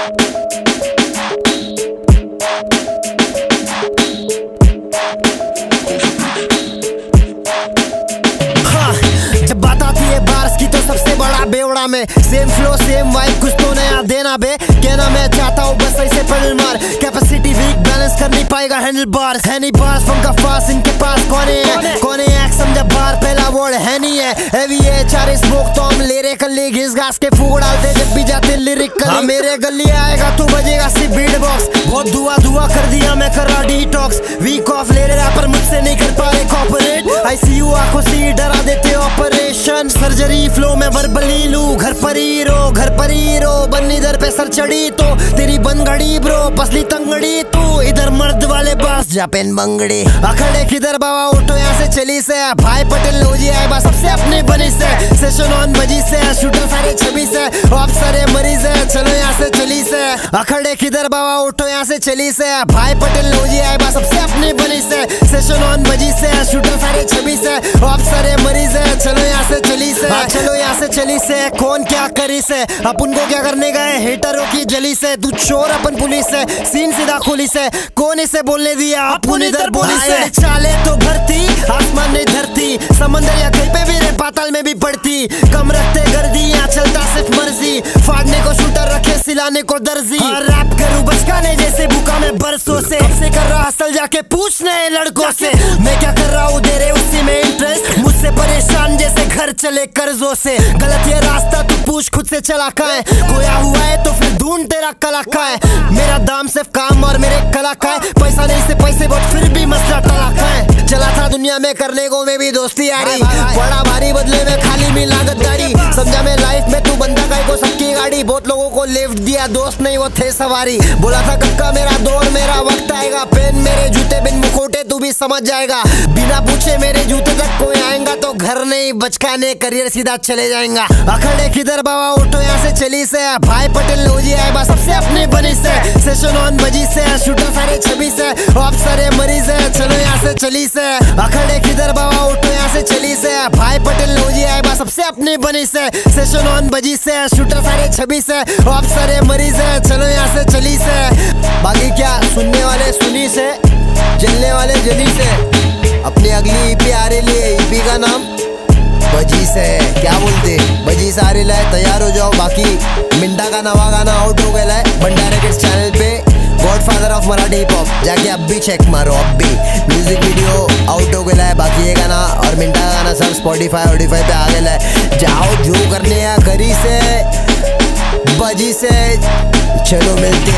जब बात आती है बार्स की तो सबसे बड़ा बेवड़ा में सेम फ्लो सेम वाइब कुछ तो नया देना बे। कहना मैं चाहता हूँ बस ऐसे पेडल मार, कैपेसिटी वीक बैलेंस कर नहीं पाएगा हैंडल बार्स। है नहीं बार्स फंका फास्ट इनके पास कौने एक्ट समझा बार पहला वर्ड है नहीं है। हैवी है चारे स्मोक तो हम ले रहे कल्ली घिस घास के फूक डालते जब भी जाते लिरिक हाँ मेरे गली आएगा तो बजेगा सी बीट बॉक्स। बहुत धुआ कर दिया मैं कर रहा डिटॉक्स, वीक ऑफ ले रहे पर मुझसे नहीं कर पा रहे कॉपरेट। आईसीयू आंखों से डरा देते ऑपरेशन सर्जरी फ्लो में वर्बली लू। घर पर ही रो बन इधर पे सर चढ़ी तो तेरी बन घड़ी ब्रो पसली तंगड़ी तू इधर मर्द वाले बास जापेन बंगड़ी। अखड़े किधर बाबा उठो यहाँ से चली से भाई पटेल लोजी आए बस सबसे अपने बनी से सेशन ऑन बजी से शूटर सारे छवि से आप सारे मरीज है चलो यहाँ से चली से। अखड़े किधर बाबा उठो यहाँ से चली से भाई पटेल लोजी आए बस सबसे अपने बनी से सेशन ऑन बजी से शूटर सारे छवि से आप सारे मरीज है चलो यहाँ से चली से। चलो यहाँ से चली से कौन क्या करी से अपन को क्या करने गए हेटरों की जली से। तू चोर अपन पुलिस से सीन सीधा खुली से कौन इसे बोलने दिया अपन इधर बोली से। चाले तो भरती आसमान नहीं धरती समंदर या कहीं पे भी रे पाताल में भी पड़ती कम रखते गर्दी यहाँ चलता सिर्फ मर्जी फाड़ने को शूटर रखे सिलाने को दर्जी। रैप करूँ बचकाने जैसे भूखा में बरसों से कर रहा हसल जाके पूछ नए लड़कों से मैं क्या कर रहा हूँ दे रहे उसी में इंटरेस्ट मुझसे परेशान जैसे घर चले कर्जों से। गलत ये रास्ता तू पूछ खुद से चला का है खोया हुआ है तो फिर ढूंढ तेरा कला का है। मेरा दाम सिर्फ काम और मेरे कला का है पैसा नहीं से पैसे बहुत फिर भी मसला टला का है। चला था दुनिया में करने को मैं भी दोस्ती यारी बड़ा भारी बदले में खाली मिला गद्दारी समझा मैं लाइफ में तू बंदा का को सबकी गाड़ी बहुत लोगों को लिफ्ट दिया दोस्त नहीं वो थे सवारी। बोला था कब का मेरा दौर मेरा वक्त आएगा पेन मेरे जूते बिन मुखोटे तू भी समझ जाएगा बिना पूछे मेरे जूते तक कोई आएगा तो घर नहीं बचकाने करियर सीधा चले जाएगा। अखड़े किधर बाबा उठो यहाँ से चली से भाई पटेल लोजी आए बस सबसे अपनी बनी से सेशन ऑन बजी से शूटर सारे छवि से आप सारे मरीज है चलो यहाँ से चली से। अखड़े किधर बाबा उठो यहाँ से चली से भाई पटेल लोजी आए बस सबसे अपनी बनी से सेशन ऑन बजी से शूटर सारे छवि से आप सारे मरीज है चलो यहाँ से चली से। बाकी क्या सुनने वाले सुनी से चलने वाले जली से अपनी अगली ईपी आ रही है ईपी का नाम बजी से क्या बोलते बजी से आ रही है तैयार हो जाओ। बाकी मिंटा का नवा गाना आउट हो गया है भंडारे किड्स चैनल पे godfather of Marathi hip hop जाके अब भी चेक मारो अब भी म्यूजिक वीडियो आउट हो गया है। बाकी ये गाना और मिंटा का गाना सब स्पॉटिफाई पे आ गया है जाओ जो करने या करी से बजी से चलो मिलती